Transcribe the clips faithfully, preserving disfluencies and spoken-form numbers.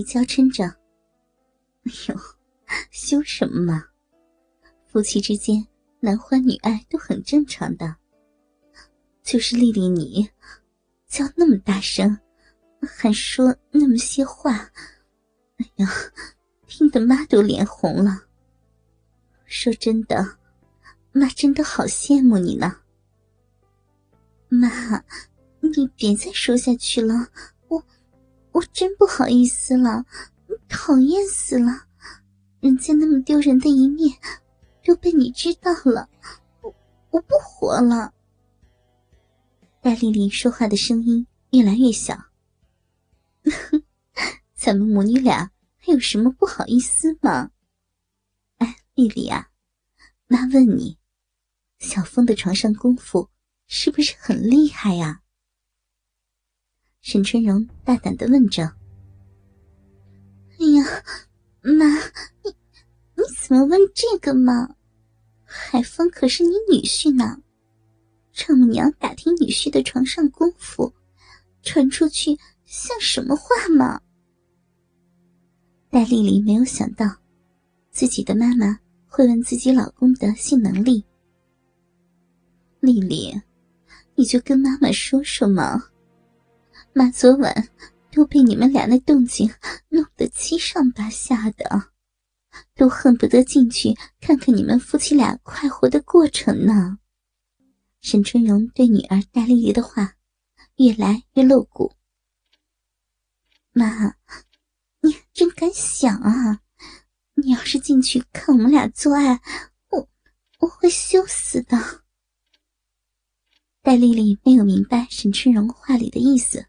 娇嗔着：“哎呦，羞什么嘛？夫妻之间男欢女爱都很正常的。就是丽丽你叫那么大声，还说那么些话，哎呀，听得妈都脸红了。说真的，妈真的好羡慕你呢。妈，你别再说下去了，我我真不好意思了，讨厌死了，人家那么丢人的一面都被你知道了，我我不活了。”戴丽丽说话的声音越来越小。咱们母女俩还有什么不好意思吗？哎，丽丽啊，妈问你，小峰的床上功夫是不是很厉害呀？沈春荣大胆地问着。哎呀，妈，你你怎么问这个嘛？海峰可是你女婿呢，丈母娘打听女婿的床上功夫，传出去像什么话嘛？戴丽丽没有想到自己的妈妈会问自己老公的性能力。丽丽，你就跟妈妈说说嘛，妈昨晚都被你们俩那动静弄得七上八下的，都恨不得进去看看你们夫妻俩快活的过程呢。沈春荣对女儿戴丽丽的话越来越露骨。妈，你真敢想啊，你要是进去看我们俩做爱，我我会羞死的。戴丽丽没有明白沈春荣话里的意思。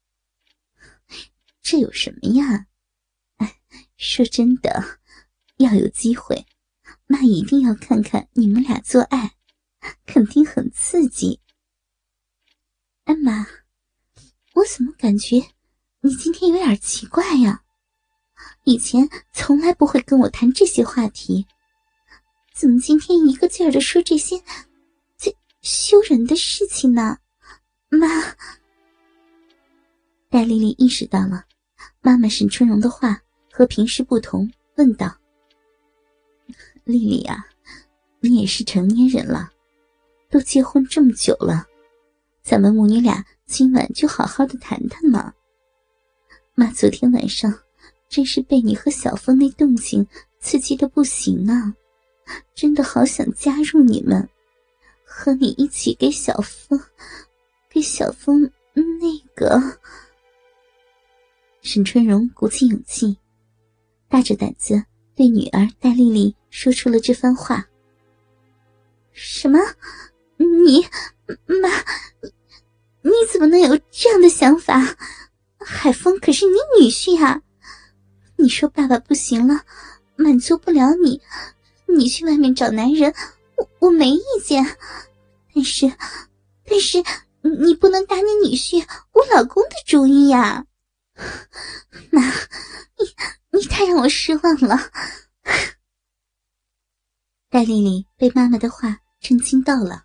这有什么呀？哎，说真的，要有机会，妈一定要看看你们俩做爱，肯定很刺激。哎妈，我怎么感觉你今天有点奇怪呀？以前从来不会跟我谈这些话题，怎么今天一个劲儿地说这些这羞人的事情呢？妈。戴丽丽意识到了妈妈沈春荣的话和平时不同，问道：“丽丽啊，你也是成年人了，都结婚这么久了，咱们母女俩今晚就好好的谈谈嘛。妈昨天晚上真是被你和小峰那动静刺激的不行啊，真的好想加入你们，和你一起给小峰给小峰那个。”沈春荣鼓起勇气，大着胆子对女儿戴丽丽说出了这番话。什么？你妈，你怎么能有这样的想法？海峰可是你女婿啊，你说爸爸不行了，满足不了你，你去外面找男人，我我没意见，但是但是你不能打你女婿我老公的主意呀。妈，你你太让我失望了。戴丽丽被妈妈的话震惊到了。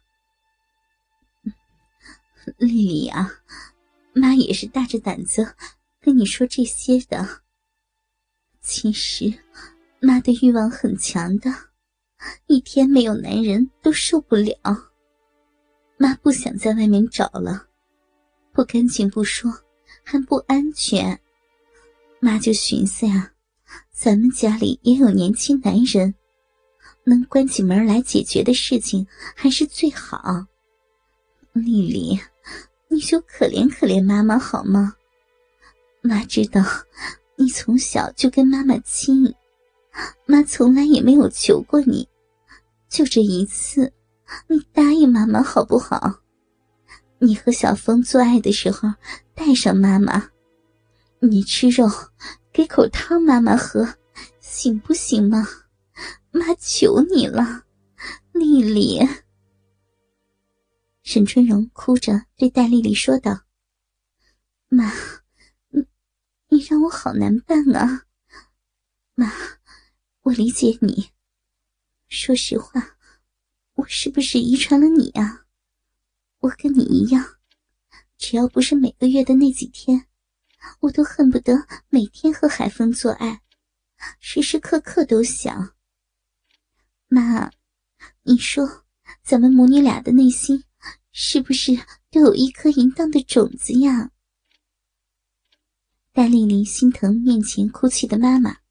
丽丽啊，妈也是大着胆子跟你说这些的。其实妈的欲望很强的，一天没有男人都受不了。妈不想在外面找了，不干净不说，还不安全。妈就寻思呀，咱们家里也有年轻男人，能关起门来解决的事情还是最好。丽丽，你就可怜可怜妈妈好吗？妈知道你从小就跟妈妈亲，妈从来也没有求过你，就这一次，你答应妈妈好不好？你和小峰做爱的时候带上妈妈，你吃肉给口汤妈妈喝，行不行吗？妈求你了，丽丽。沈春荣哭着对戴丽丽说道：“妈，你你让我好难办啊。妈，我理解你。说实话，我是不是遗传了你啊？我跟你一样，只要不是每个月的那几天， 我都恨不得每天和海峰做爱，时时刻刻都想。妈，你说咱们母女俩的内心是不是都有一颗淫荡的种子呀？戴丽丽心疼面前哭泣的妈妈。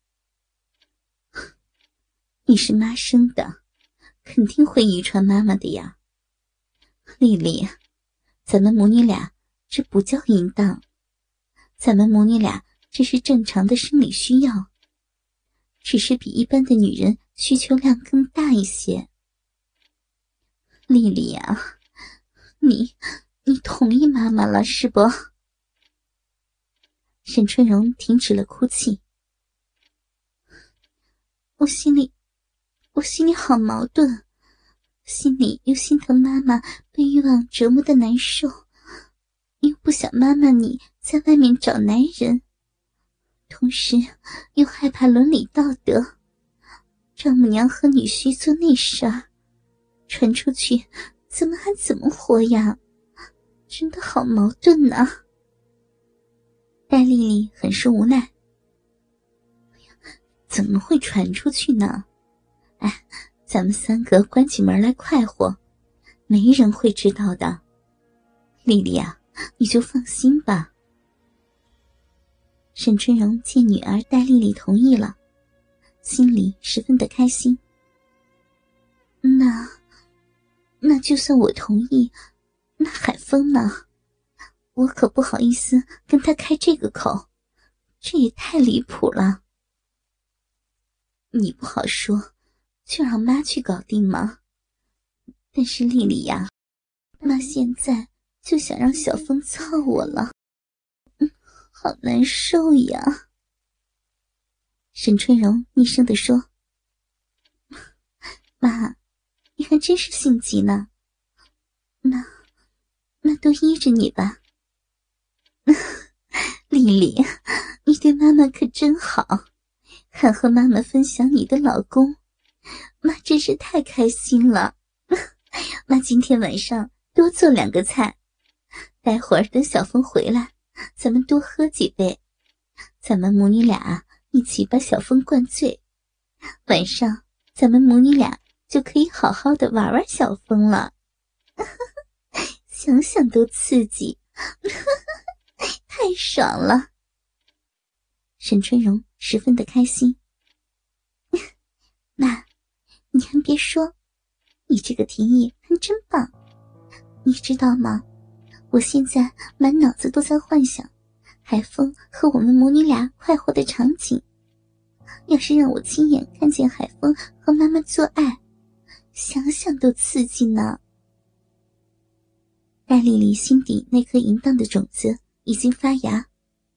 你是妈生的，肯定会遗传妈妈的呀。丽丽，咱们母女俩这不叫淫荡，咱们母女俩这是正常的生理需要，只是比一般的女人需求量更大一些。丽丽呀，你你同意妈妈了是不？沈春荣停止了哭泣。我心里我心里好矛盾，心里又心疼妈妈被欲望折磨的难受，又不想妈妈你在外面找男人，同时又害怕伦理道德，丈母娘和女婿做那事儿，传出去怎么还怎么活呀？真的好矛盾啊。戴丽丽很是无奈。怎么会传出去呢？哎，咱们三个关起门来快活，没人会知道的。丽丽啊，你就放心吧。沈春荣见女儿戴丽丽同意了，心里十分的开心。那那就算我同意，那海峰呢？我可不好意思跟他开这个口，这也太离谱了。你不好说，就让妈去搞定嘛。但是丽丽呀，妈现在就想让小峰操我了，嗯，好难受呀。沈春荣昵声地说：妈，你还真是性急呢。那那都依着你吧。丽丽，你对妈妈可真好，还和妈妈分享你的老公，妈真是太开心了。妈今天晚上多做两个菜，待会儿等小峰回来，咱们多喝几杯，咱们母女俩一起把小峰灌醉，晚上咱们母女俩就可以好好的玩玩小峰了。想想都刺激。太爽了。沈春荣十分的开心。妈，你还别说，你这个提议还真棒。你知道吗？我现在满脑子都在幻想海峰和我们母女俩快活的场景。要是让我亲眼看见海峰和妈妈做爱，想想都刺激呢。戴丽丽心底那颗淫荡的种子已经发芽。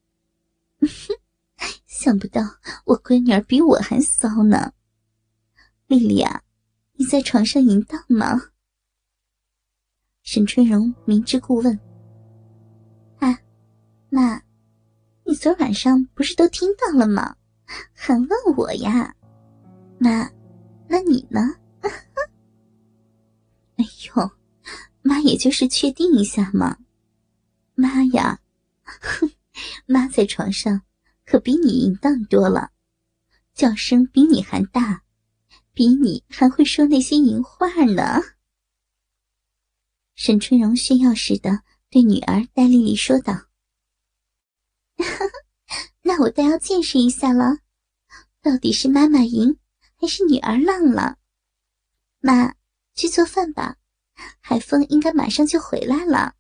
想不到我闺女儿比我还骚呢。丽丽啊，你在床上淫荡吗？沈春荣明知故问。啊，妈，你昨晚上不是都听到了吗？还问我呀？妈，那你呢？哎呦，妈也就是确定一下嘛。妈呀，哼，妈在床上可比你淫荡多了，叫声比你还大，比你还会说那些淫话呢。沈春荣炫耀似的对女儿戴丽丽说道。那我倒要见识一下了，到底是妈妈赢还是女儿浪了？妈，去做饭吧，海峰应该马上就回来了。